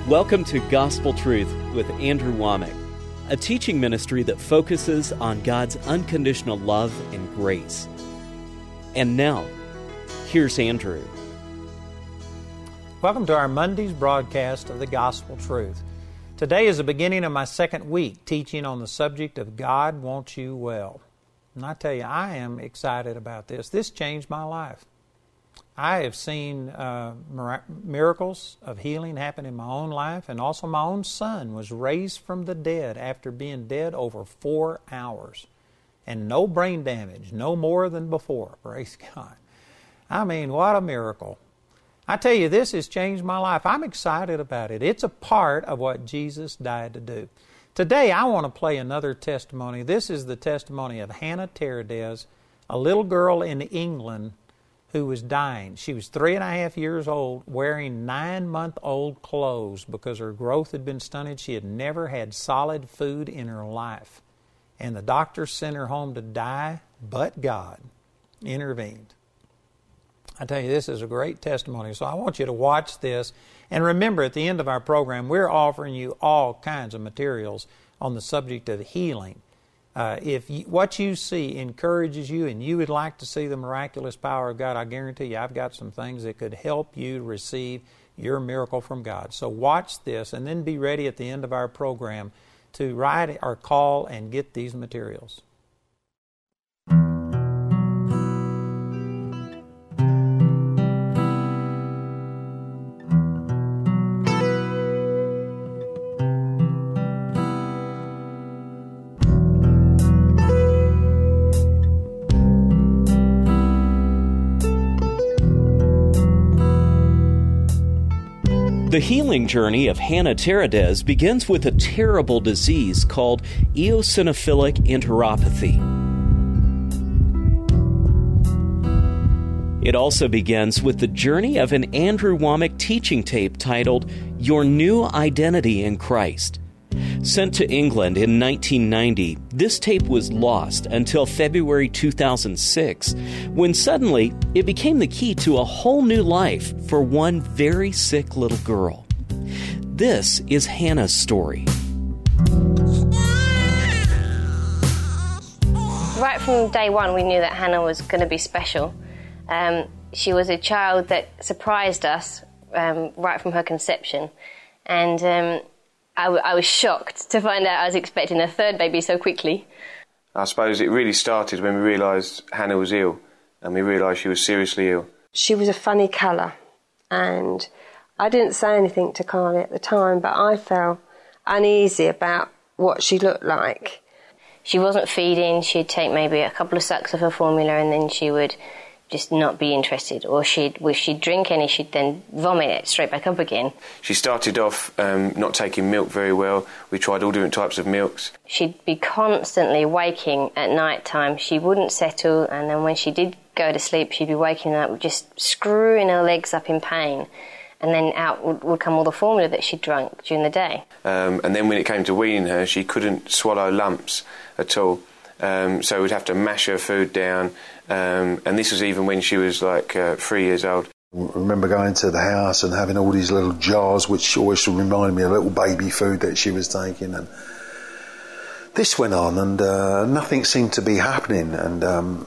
Welcome to Gospel Truth with Andrew Womack, a teaching ministry that focuses on God's unconditional love and grace. And now, here's Andrew. Welcome to our Monday's broadcast of the Gospel Truth. Today is the beginning of my second week teaching on the subject of God wants you well. And I tell you, I am excited about this. This changed my life. I have seen miracles of healing happen in my own life, and also my own son was raised from the dead after being dead over 4 hours. And no brain damage, no more than before, praise God. I mean, what a miracle. I tell you, this has changed my life. I'm excited about it. It's a part of what Jesus died to do. Today, I want to play another testimony. This is the testimony of Hannah Teradez, a little girl in England who was dying. She was 3.5 years old, wearing 9-month-old clothes because her growth had been stunted. She had never had solid food in her life. And the doctor sent her home to die, but God intervened. I tell you, this is a great testimony, so I want you to watch this. And remember, at the end of our program, we're offering you all kinds of materials on the subject of healing. If what you see encourages you and you would like to see the miraculous power of God, I guarantee you I've got some things that could help you receive your miracle from God. So watch this and then be ready at the end of our program to write or call and get these materials. The healing journey of Hannah Teradez begins with a terrible disease called eosinophilic enteropathy. It also begins with the journey of an Andrew Womack teaching tape titled Your New Identity in Christ. Sent to England in 1990, this tape was lost until February 2006, when suddenly it became the key to a whole new life for one very sick little girl. This is Hannah's story. Right from day one, we knew that Hannah was going to be special. She was a child that surprised us right from her conception, and I was shocked to find out I was expecting a third baby so quickly. I suppose it really started when we realised Hannah was ill, and we realised she was seriously ill. She was a funny colour, and I didn't say anything to Carly at the time, but I felt uneasy about what she looked like. She wasn't feeding. She'd take maybe a couple of sucks of her formula, and then she would just not be interested, or if she'd drink any, she'd then vomit it straight back up again. She started off not taking milk very well. We tried all different types of milks. She'd be constantly waking at night time. She wouldn't settle, and then when she did go to sleep, she'd be waking up just screwing her legs up in pain, and then out would come all the formula that she'd drunk during the day. And then when it came to weaning her, she couldn't swallow lumps at all. So we'd have to mash her food down, and this was even when she was like 3 years old. I remember going to the house and having all these little jars which always reminded me of little baby food that she was taking, and this went on and nothing seemed to be happening, and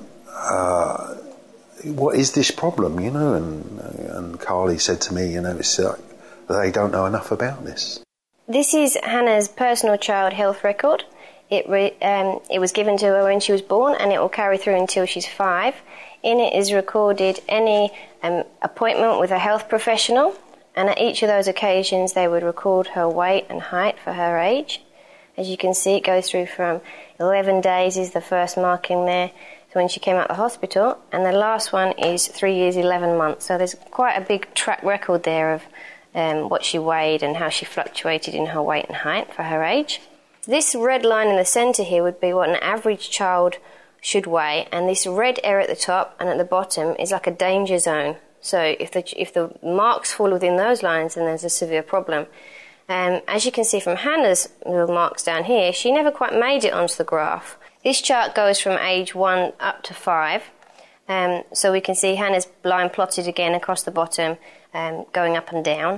what is this problem, you know, and Carly said to me, you know, it's like they don't know enough about this. This is Hannah's personal child health record. It was given to her when she was born, and it will carry through until she's 5. In it is recorded any appointment with a health professional, and at each of those occasions they would record her weight and height for her age. As you can see, it goes through from 11 days is the first marking there, so when she came out of the hospital, and the last one is 3 years, 11 months. So there's quite a big track record there of what she weighed and how she fluctuated in her weight and height for her age. This red line in the centre here would be what an average child should weigh, and this red area at the top and at the bottom is like a danger zone. So if the marks fall within those lines, then there's a severe problem. As you can see from Hannah's little marks down here, she never quite made it onto the graph. This chart goes from age 1 up to 5. So we can see Hannah's line plotted again across the bottom, going up and down.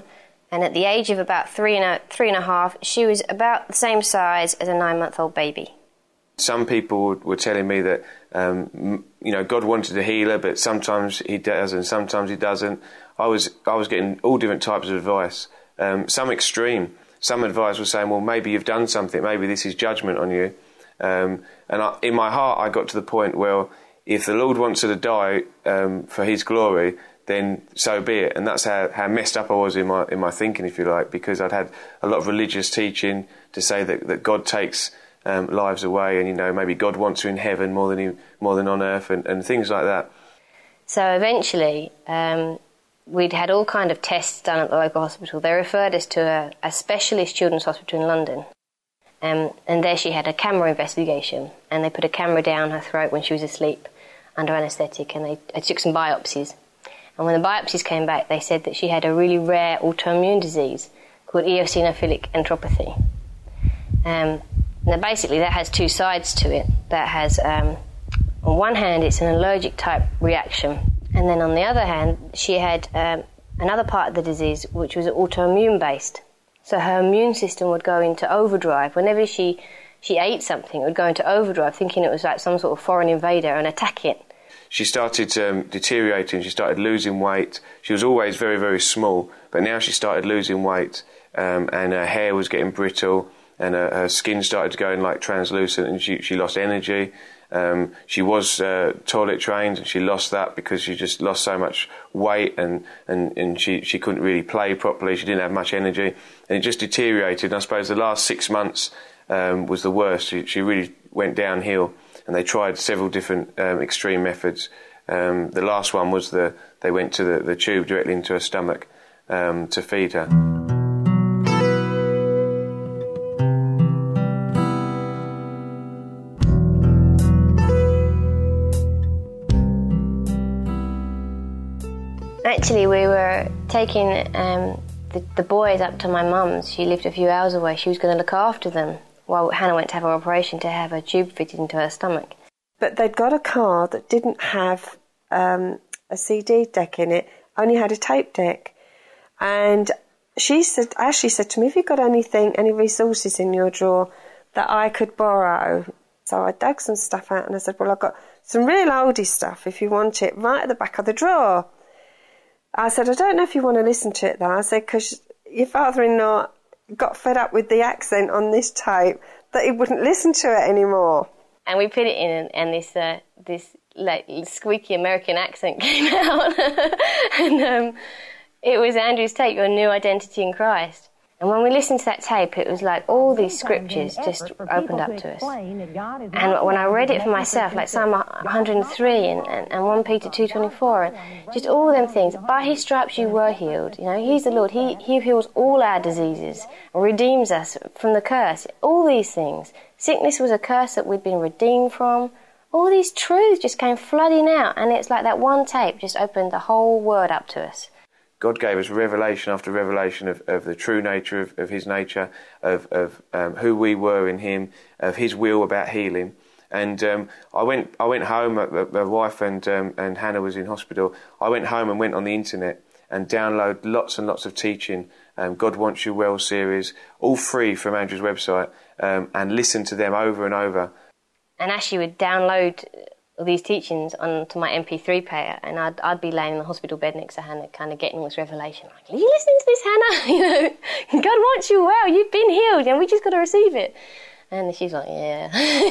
And at the age of about three and a half, she was about the same size as a 9-month-old baby. Some people were telling me that, God wanted to heal her, but sometimes he does and sometimes he doesn't. I was getting all different types of advice, some extreme. Some advice was saying, well, maybe you've done something, maybe this is judgment on you. In my heart, I got to the point where if the Lord wants her to die for his glory, then so be it. And that's how messed up I was in my thinking, if you like, because I'd had a lot of religious teaching to say that God takes lives away, and maybe God wants her in heaven more than on earth, and things like that. So eventually, we'd had all kind of tests done at the local hospital. They referred us to a specialist children's hospital in London, and there she had a camera investigation, and they put a camera down her throat when she was asleep under anaesthetic, and they took some biopsies. And when the biopsies came back, they said that she had a really rare autoimmune disease called eosinophilic enteropathy. Now, basically, that has two sides to it. That has, on one hand, it's an allergic type reaction, and then on the other hand, she had another part of the disease which was autoimmune based. So her immune system would go into overdrive. Whenever she ate something, it would go into overdrive, thinking it was like some sort of foreign invader, and attack it. She started deteriorating. She started losing weight. She was always very, very small, but now she started losing weight, and her hair was getting brittle, and her skin started going like translucent, and she lost energy. She was toilet trained, and she lost that because she just lost so much weight, and she couldn't really play properly. She didn't have much energy, and it just deteriorated. And I suppose the last 6 months was the worst. She really went downhill, and they tried several different extreme methods. The last one was they went to the tube directly into her stomach to feed her. Actually, we were taking the boys up to my mum's. She lived a few hours away. She was going to look after them while Hannah went to have her operation to have her tube fitted into her stomach. But they'd got a car that didn't have a CD deck in it, only had a tape deck. And Ashley said to me, have you got any resources in your drawer that I could borrow? So I dug some stuff out and I said, well, I've got some real oldie stuff if you want it, right at the back of the drawer. I said, I don't know if you want to listen to it, though. I said, because your father-in-law got fed up with the accent on this tape that he wouldn't listen to it anymore. And we put it in, and this like squeaky American accent came out. And it was Andrew's tape, Your New Identity in Christ. And when we listened to that tape, it was like all these scriptures just opened up to us. And when I read it for myself, like Psalm 103 and 1 Peter 2:24, and just all them things. By his stripes you were healed. He's the Lord. He heals all our diseases and redeems us from the curse. All these things. Sickness was a curse that we'd been redeemed from. All these truths just came flooding out, and it's like that one tape just opened the whole word up to us. God gave us revelation after revelation of the true nature of his nature, of who we were in him, of his will about healing. And I went home. My wife and Hannah was in hospital. I went home and went on the internet and downloaded lots and lots of teaching. God Wants You Well series, all free from Andrew's website, and listened to them over and over. And Ashley would download all these teachings onto my MP3 player, and I'd be laying in the hospital bed next to Hannah, kind of getting all this revelation. Like, are you listening to this, Hannah? God wants you well. You've been healed, and we just got to receive it. And she's like, yeah.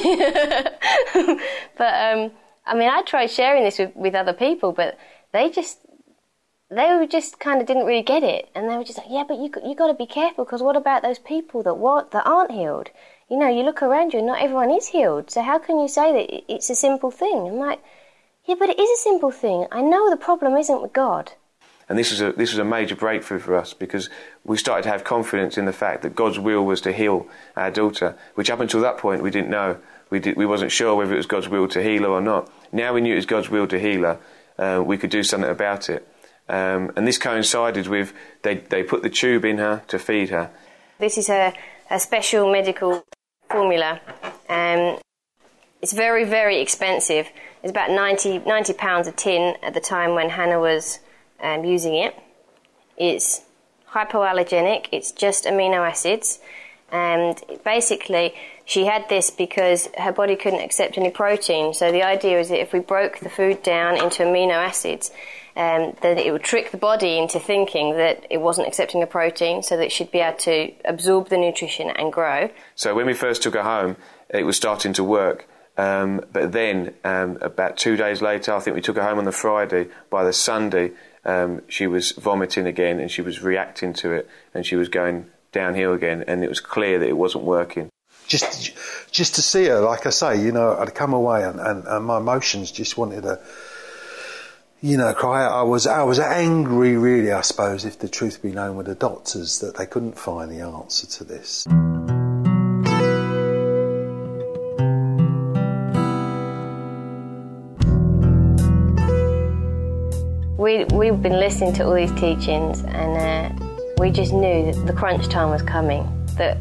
But I tried sharing this with other people, but they were just kind of didn't really get it, and they were just like, yeah, but you got to be careful, because what about those people that aren't healed? You look around you and not everyone is healed. So how can you say that it's a simple thing? I'm like, yeah, but it is a simple thing. I know the problem isn't with God. And this was a major breakthrough for us, because we started to have confidence in the fact that God's will was to heal our daughter, which up until that point we didn't know. We wasn't sure whether it was God's will to heal her or not. Now we knew it was God's will to heal her. We could do something about it. And this coincided with, they put the tube in her to feed her. This is a special medical formula. It's very, very expensive. It's about £90 a tin at the time when Hannah was using it. It's hypoallergenic. It's just amino acids. And basically, she had this because her body couldn't accept any protein. So the idea is that if we broke the food down into amino acids, then it would trick the body into thinking that it wasn't accepting a protein, so that it should be able to absorb the nutrition and grow. So when we first took her home, it was starting to work. But then, about 2 days later, I think we took her home on the Friday. By the Sunday, she was vomiting again, and she was reacting to it, and she was going downhill again, and it was clear that it wasn't working. Just to see her, like I say, I'd come away and my emotions just wanted to, cry out. I was angry, really, I suppose, if the truth be known, with the doctors, that they couldn't find the answer to this. We've been listening to all these teachings, and we just knew that the crunch time was coming, that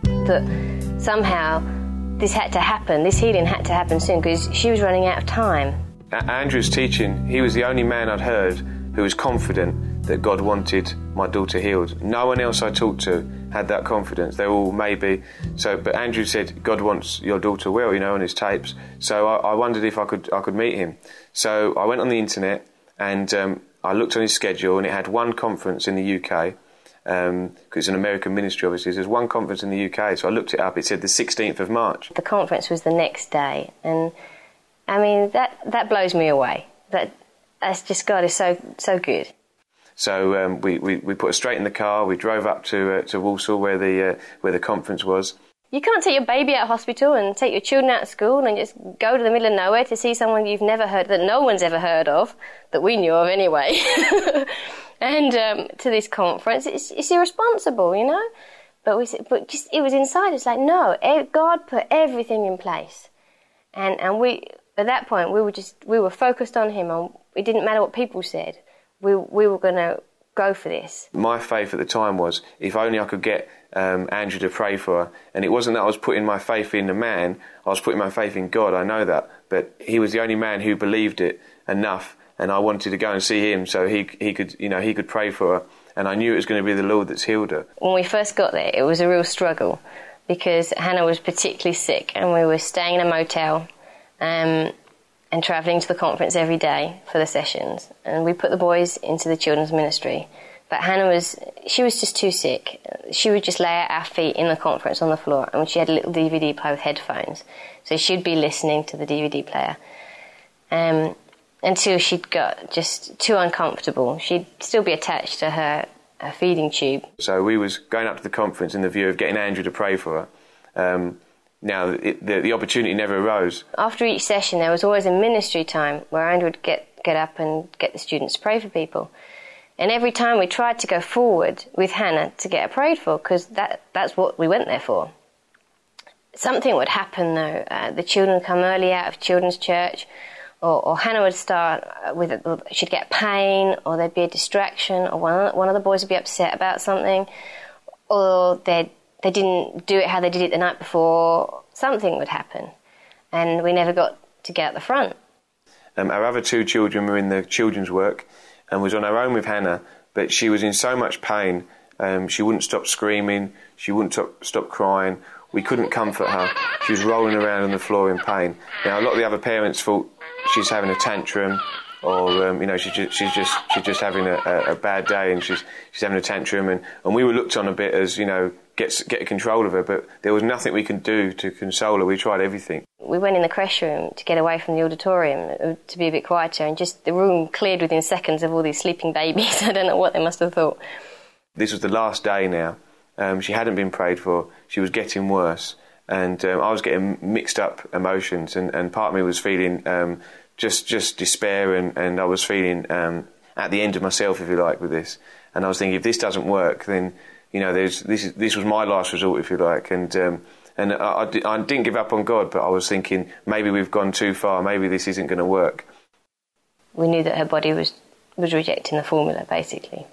somehow this had to happen, this healing had to happen soon, because she was running out of time. Andrew's teaching, he was the only man I'd heard who was confident that God wanted my daughter healed. No one else I talked to had that confidence. They all maybe. But Andrew said, God wants your daughter well, on his tapes. So I wondered if I could meet him. So I went on the internet, and I looked on his schedule, and it had one conference in the UK, because it's an American ministry, obviously. There's one conference in the UK, so I looked it up. It said the 16th of March. The conference was the next day, and I mean, that blows me away. That's just, God is so good. So we put her straight in the car. We drove up to Walsall, where the conference was. You can't take your baby out of hospital and take your children out of school and just go to the middle of nowhere to see someone you've never heard, that no one's ever heard of, that we knew of anyway. And to this conference, it's irresponsible, But it was inside. It's like, no, God put everything in place, and we at that point we were focused on Him. And it didn't matter what people said. We were going to go for this. My faith at the time was, if only I could get Andrew to pray for her. And it wasn't that I was putting my faith in the man. I was putting my faith in God. I know that, but he was the only man who believed it enough. And I wanted to go and see him so he could pray for her. And I knew it was going to be the Lord that's healed her. When we first got there, it was a real struggle because Hannah was particularly sick, and we were staying in a motel and travelling to the conference every day for the sessions. And we put the boys into the children's ministry. But Hannah was just too sick. She would just lay at our feet in the conference on the floor, and she had a little DVD player with headphones. So she'd be listening to the DVD player. Until she'd got just too uncomfortable. She'd still be attached to her feeding tube. So we was going up to the conference in the view of getting Andrew to pray for her. Now, the opportunity never arose. After each session, there was always a ministry time where Andrew would get up and get the students to pray for people. And every time we tried to go forward with Hannah to get her prayed for, because that's what we went there for. Something would happen, though. The children would come early out of children's church, or Hannah would start she'd get pain, or there'd be a distraction, or one of the boys would be upset about something, or they didn't do it how they did it the night before. Something would happen, and we never got to get out the front. Our other two children were in the children's work and was on her own with Hannah, but she was in so much pain. She wouldn't stop screaming, she wouldn't stop crying. We couldn't comfort her. She was rolling around on the floor in pain. Now, a lot of the other parents thought she's having a tantrum, or she's just having a bad day and she's having a tantrum, and we were looked on a bit as get control of her, but there was nothing we could do to console her. We tried everything. We went in the creche room to get away from the auditorium to be a bit quieter, and just the room cleared within seconds of all these sleeping babies. I don't know what they must have thought. This was the last day now. She hadn't been prayed for. She was getting worse, and I was getting mixed up emotions, and part of me was feeling just despair, and I was feeling at the end of myself, if you like, with this. And I was thinking, if this doesn't work, then this was my last resort, if you like. And I didn't give up on God, but I was thinking, maybe we've gone too far. Maybe this isn't going to work. We knew that her body was rejecting the formula, basically.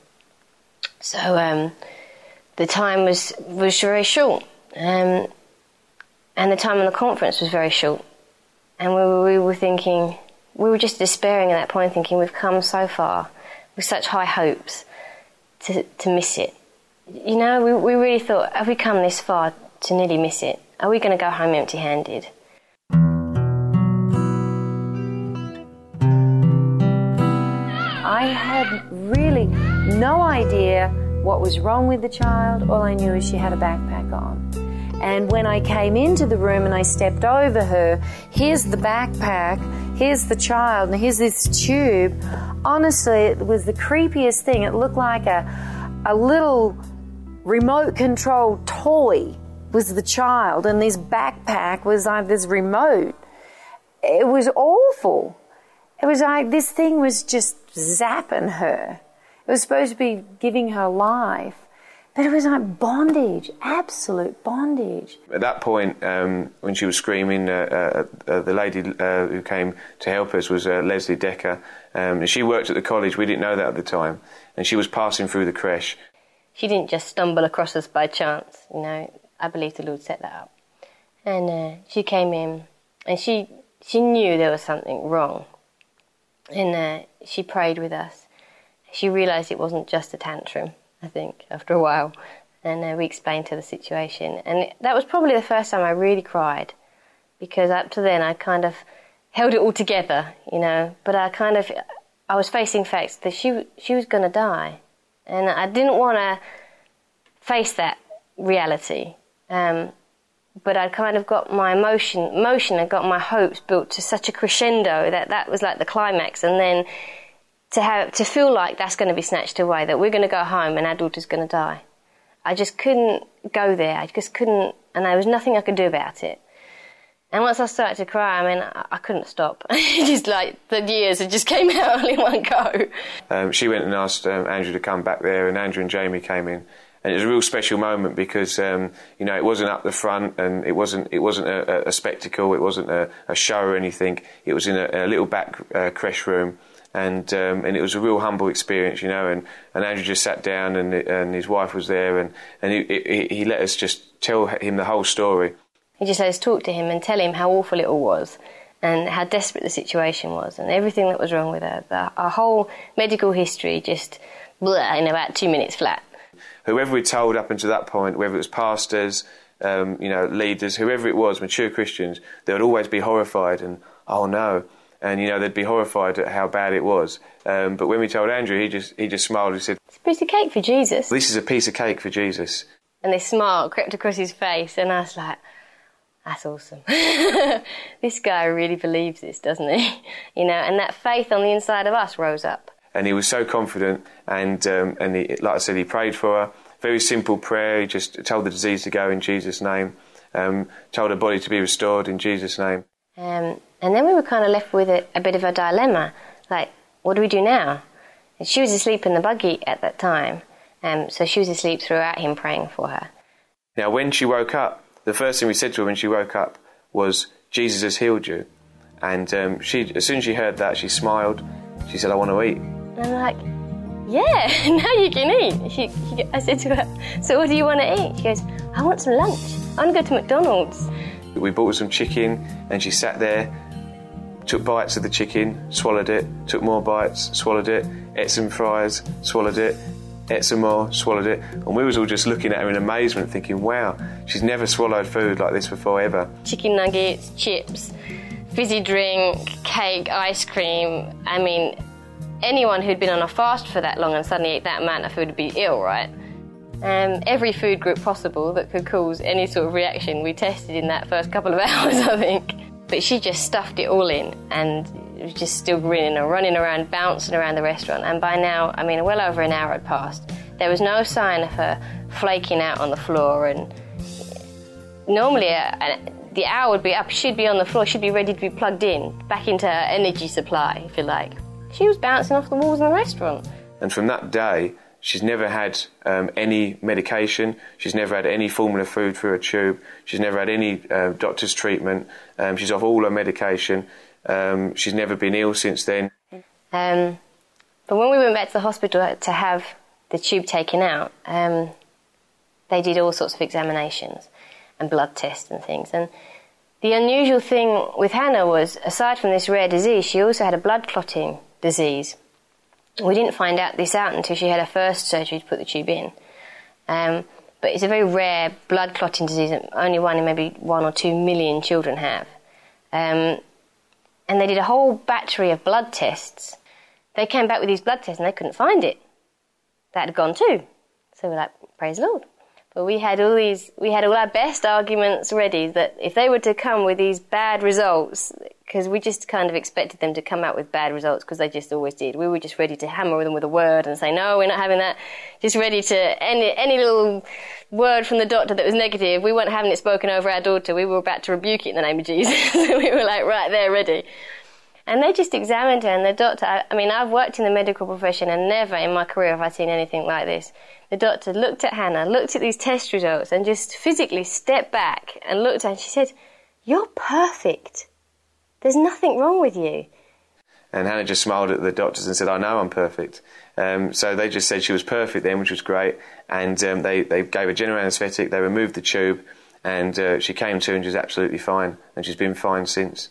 So the time was very short, and the time on the conference was very short. And we were thinking, we were just despairing at that point, thinking we've come so far with such high hopes to miss it. You know, we really thought, have we come this far to nearly miss it? Are we going to go home empty-handed? I had really no idea what was wrong with the child. All I knew is she had a backpack on. And when I came into the room and I stepped over her, here's the backpack, here's the child, and here's this tube. Honestly, it was the creepiest thing. It looked like a little remote-controlled toy was the child, and this backpack was like this remote. It was awful. It was like this thing was just zapping her. It was supposed to be giving her life. But it was like bondage, absolute bondage. At that point, when she was screaming, the lady who came to help us was Leslie Decker. And she worked at the college. We didn't know that at the time. And she was passing through the creche. She didn't just stumble across us by chance, you know. I believe the Lord set that up. And she came in, and she knew there was something wrong. And she prayed with us. She realised it wasn't just a tantrum, I think, after a while. And we explained her the situation. And that was probably the first time I really cried, because up to then I kind of held it all together, you know. But I was facing facts that she was going to die. And I didn't want to face that reality. But I'd kind of got my emotion, I got my hopes built to such a crescendo that was like the climax. And then to feel like that's going to be snatched away, that we're going to go home and our daughter's going to die. I just couldn't go there. I just couldn't, and there was nothing I could do about it. And once I started to cry, I mean, I couldn't stop. Just like the years, it just came out all in one go. She went and asked Andrew to come back there, and Andrew and Jamie came in. And it was a real special moment because, you know, it wasn't up the front, and it wasn't a spectacle, it wasn't a show or anything. It was in a little back creche room, and it was a real humble experience, you know. And Andrew just sat down, and his wife was there, and he let us just tell him the whole story. He just let us talk to him and tell him how awful it all was, and how desperate the situation was, and everything that was wrong with her. Our whole medical history just in about 2 minutes flat. Whoever we told up until that point, whether it was pastors, you know, leaders, whoever it was, mature Christians, they would always be horrified and, oh no, and, you know, they'd be horrified at how bad it was. But when we told Andrew, he just smiled and said, "It's a piece of cake for Jesus." This is a piece of cake for Jesus. And this smile crept across his face, and I was like, that's awesome. This guy really believes this, doesn't he? You know, and that faith on the inside of us rose up. And he was so confident, and he, like I said, he prayed for her. Very simple prayer. He just told the disease to go in Jesus' name. Told her body to be restored in Jesus' name. And then we were kind of left with a bit of a dilemma. Like, what do we do now? And she was asleep in the buggy at that time. So she was asleep throughout him praying for her. Now, when she woke up, the first thing we said to her when she woke up was, "Jesus has healed you." And as soon as she heard that, she smiled. She said, "I want to eat." And I'm like, yeah, now you can eat. I said to her, "So what do you want to eat?" She goes, "I want some lunch. I want to go to McDonald's." We bought her some chicken, and she sat there, took bites of the chicken, swallowed it, took more bites, swallowed it, ate some fries, swallowed it, ate some more, swallowed it. And we was all just looking at her in amazement, thinking, wow, she's never swallowed food like this before, ever. Chicken nuggets, chips, fizzy drink, cake, ice cream. I mean, anyone who'd been on a fast for that long and suddenly ate that amount of food would be ill, right? Every food group possible that could cause any sort of reaction we tested in that first couple of hours, I think. But she just stuffed it all in and was just still grinning and running around, bouncing around the restaurant. And by now, I mean, well over an hour had passed. There was no sign of her flaking out on the floor. And normally the hour would be up, she'd be on the floor, she'd be ready to be plugged in, back into her energy supply, if you like. She was bouncing off the walls in the restaurant. And from that day, she's never had any medication. She's never had any formula food through a tube. She's never had any doctor's treatment. She's off all her medication. She's never been ill since then. But when we went back to the hospital to have the tube taken out, they did all sorts of examinations and blood tests and things. And the unusual thing with Hannah was, aside from this rare disease, she also had a blood clotting disease. We didn't find out this out until she had her first surgery to put the tube in. But it's a very rare blood clotting disease that only one in maybe 1 or 2 million children have. And they did a whole battery of blood tests. They came back with these blood tests and they couldn't find it. That had gone too. So we're like, praise the Lord. But we had all our best arguments ready that if they were to come with these bad results, because we just kind of expected them to come out with bad results because they just always did. We were just ready to hammer them with a word and say, no, we're not having that. Just ready to, any little word from the doctor that was negative, we weren't having it spoken over our daughter. We were about to rebuke it in the name of Jesus. We were like, right there, ready. And they just examined her, and the doctor, I mean, I've worked in the medical profession and never in my career have I seen anything like this. The doctor looked at Hannah, looked at these test results, and just physically stepped back and looked at her, and she said, you're perfect. There's nothing wrong with you. And Hannah just smiled at the doctors and said, I know I'm perfect. So they just said she was perfect then, which was great. And they gave her general anaesthetic, they removed the tube, and she came to and she was absolutely fine. And she's been fine since.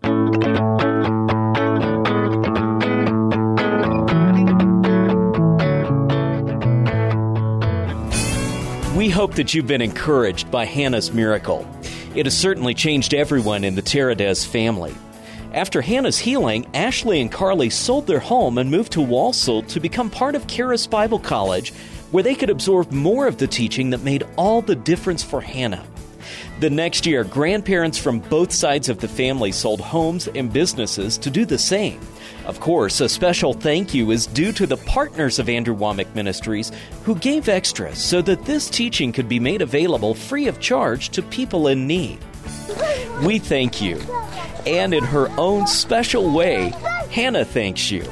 We hope that you've been encouraged by Hannah's miracle. It has certainly changed everyone in the Teradez family. After Hannah's healing, Ashley and Carly sold their home and moved to Walsall to become part of Charis Bible College, where they could absorb more of the teaching that made all the difference for Hannah. The next year, grandparents from both sides of the family sold homes and businesses to do the same. Of course, a special thank you is due to the partners of Andrew Wommack Ministries who gave extra so that this teaching could be made available free of charge to people in need. We thank you. And in her own special way, Hannah thanks you.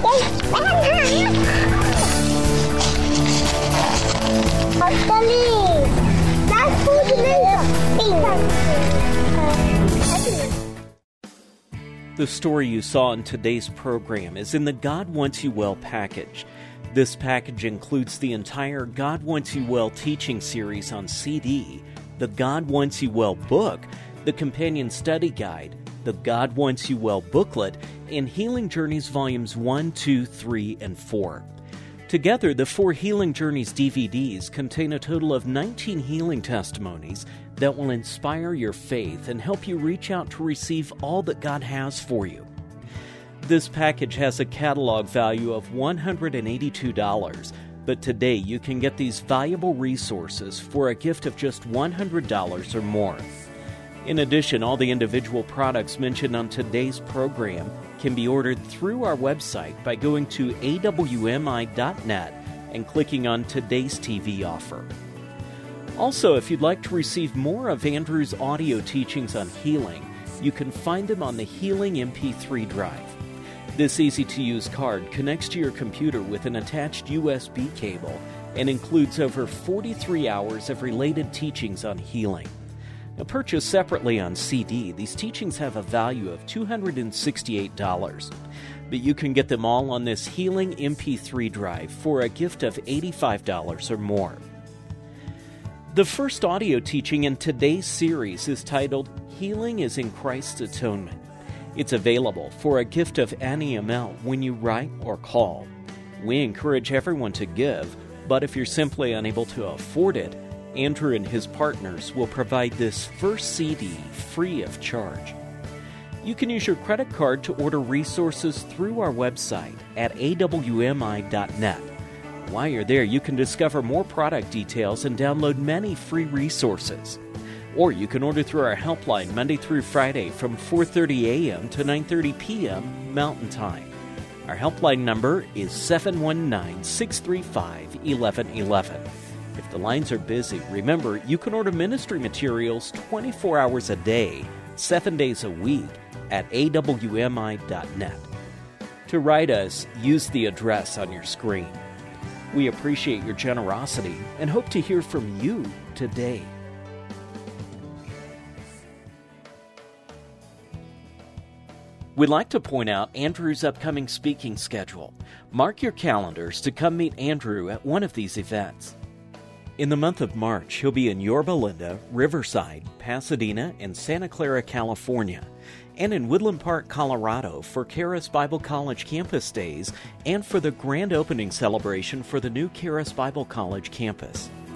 The story you saw in today's program is in the God Wants You Well package. This package includes the entire God Wants You Well teaching series on CD, the God Wants You Well book, the companion study guide, the God Wants You Well booklet, and Healing Journeys Volumes 1, 2, 3, and 4. Together, the 4 Healing Journeys DVDs contain a total of 19 healing testimonies that will inspire your faith and help you reach out to receive all that God has for you. This package has a catalog value of $182, but today you can get these valuable resources for a gift of just $100 or more. In addition, all the individual products mentioned on today's program can be ordered through our website by going to awmi.net and clicking on today's TV offer. Also, if you'd like to receive more of Andrew's audio teachings on healing, you can find them on the Healing MP3 drive. This easy-to-use card connects to your computer with an attached USB cable and includes over 43 hours of related teachings on healing. Now, purchased separately on CD, these teachings have a value of $268, but you can get them all on this Healing MP3 drive for a gift of $85 or more. The first audio teaching in today's series is titled Healing is in Christ's Atonement. It's available for a gift of any amount when you write or call. We encourage everyone to give, but if you're simply unable to afford it, Andrew and his partners will provide this first CD free of charge. You can use your credit card to order resources through our website at awmi.net. While you're there, you can discover more product details and download many free resources. Or you can order through our helpline Monday through Friday from 4:30 a.m. to 9:30 p.m. Mountain Time. Our helpline number is 719-635-1111. If the lines are busy, remember you can order ministry materials 24 hours a day, 7 days a week at awmi.net. To write us, use the address on your screen. We appreciate your generosity and hope to hear from you today. We'd like to point out Andrew's upcoming speaking schedule. Mark your calendars to come meet Andrew at one of these events. In the month of March, he'll be in Yorba Linda, Riverside, Pasadena, and Santa Clara, California, and in Woodland Park, Colorado for Charis Bible College Campus Days and for the grand opening celebration for the new Charis Bible College campus.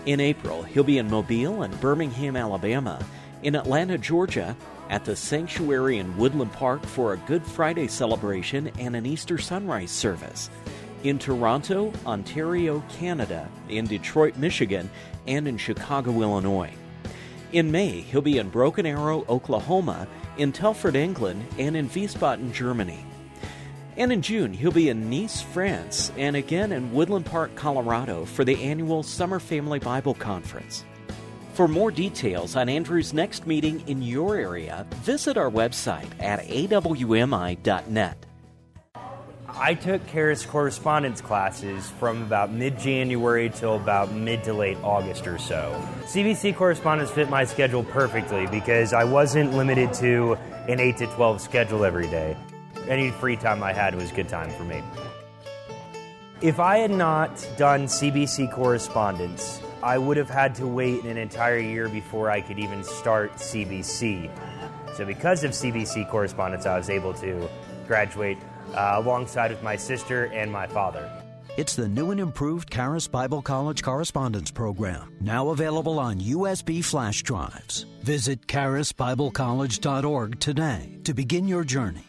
In April, he'll be in Mobile and Birmingham, Alabama, in Atlanta, Georgia, at the Sanctuary in Woodland Park for a Good Friday celebration and an Easter sunrise service, in Toronto, Ontario, Canada, in Detroit, Michigan, and in Chicago, Illinois. In May, he'll be in Broken Arrow, Oklahoma, in Telford, England, and in Wiesbaden, Germany. And in June, he'll be in Nice, France, and again in Woodland Park, Colorado for the annual Summer Family Bible Conference. For more details on Andrew's next meeting in your area, visit our website at awmi.net. I took Charis correspondence classes from about mid-January till about mid to late August or so. CBC correspondence fit my schedule perfectly because I wasn't limited to an 8 to 12 schedule every day. Any free time I had was good time for me. If I had not done CBC correspondence, I would have had to wait an entire year before I could even start CBC. So because of CBC correspondence, I was able to graduate alongside with my sister and my father. It's the new and improved Charis Bible College Correspondence Program, now available on USB flash drives. Visit charisbiblecollege.org today to begin your journey.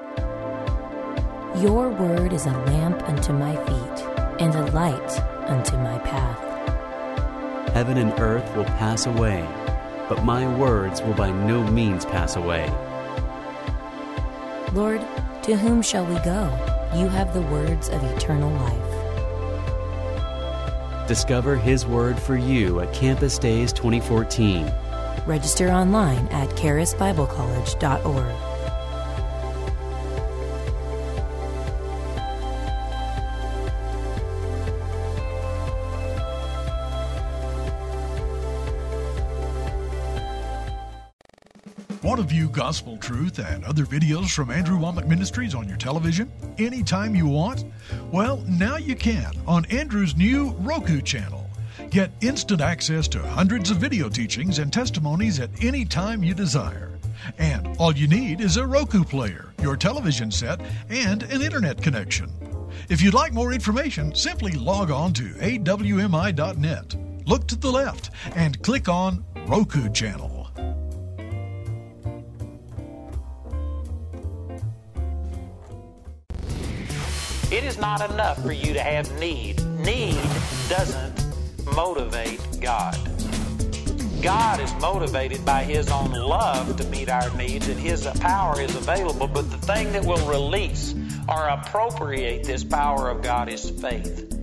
Your word is a lamp unto my feet and a light unto my path. Heaven and earth will pass away, but my words will by no means pass away. Lord, to whom shall we go? You have the words of eternal life. Discover His Word for you at Campus Days 2014. Register online at charisbiblecollege.org. Want to view Gospel Truth and other videos from Andrew Wommack Ministries on your television anytime you want? Well, now you can on Andrew's new Roku channel. Get instant access to hundreds of video teachings and testimonies at any time you desire. And all you need is a Roku player, your television set, and an internet connection. If you'd like more information, simply log on to awmi.net. Look to the left and click on Roku channel. It is not enough for you to have need. Need doesn't motivate God. God is motivated by His own love to meet our needs, and His power is available, but the thing that will release or appropriate this power of God is faith.